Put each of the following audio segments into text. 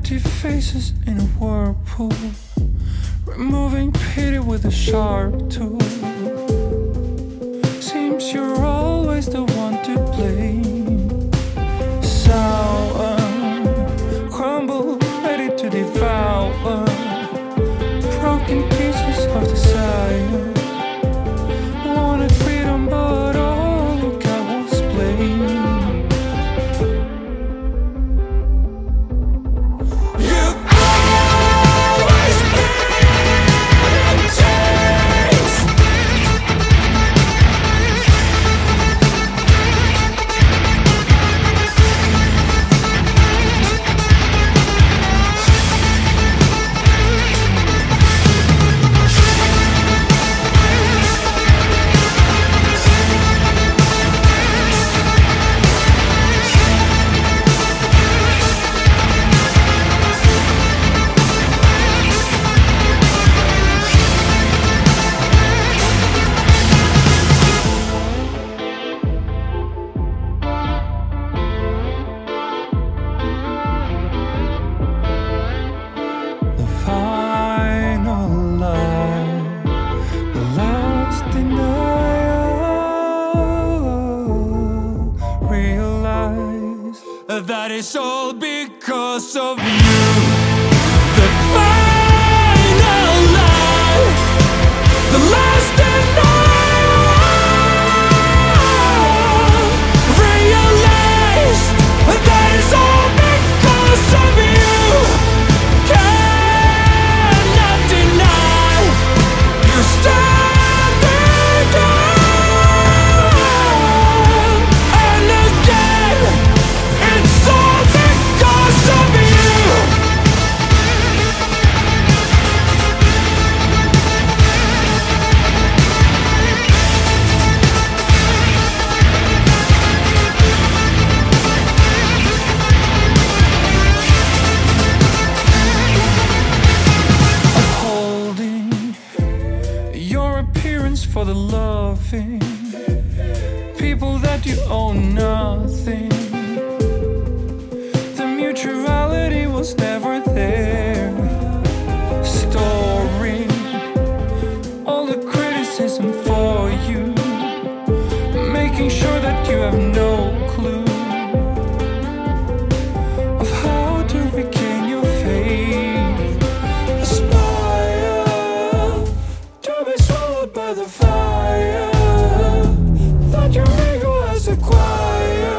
Empty faces in a whirlpool, removing pity with a sharp tool. Seems you're always the one to blame. Sour, crumble, ready to devour broken pieces of desire. Wanted freedom, but all you got was blame. That it's all because of you. The final lie, the last denial. Realized that it's all because of you. Cannot deny you're standing up. And again, it's all because of you. Upholding your appearance for the loving people that you own nothing. Mutuality was never there. Storing all the criticism for you, making sure that you have no clue of how to regain your faith. Aspire to be swallowed by the fire that your ego has acquired.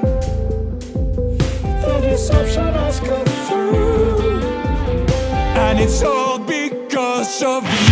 Deception has cut through, and it's all because of you.